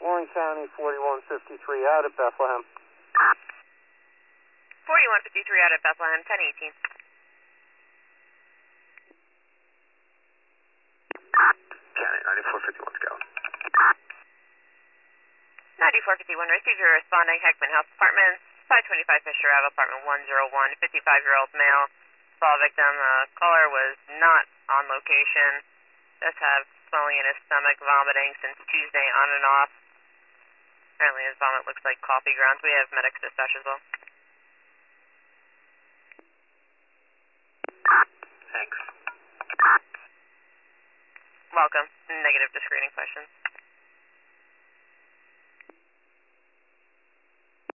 Warren County, 4153 out at Bethlehem. 4153 out at Bethlehem, 1018. County, 9451 Scout. 9451, received your responding Heckman Health Department, 525 Fisher Ave, apartment 101, 55-year-old male. Saw victim. Caller was not on location. Does have swelling in his stomach, vomiting since Tuesday on and off. Apparently his vomit looks like coffee grounds. We have medics dispatch as well. Thanks. Welcome. Negative to screening questions.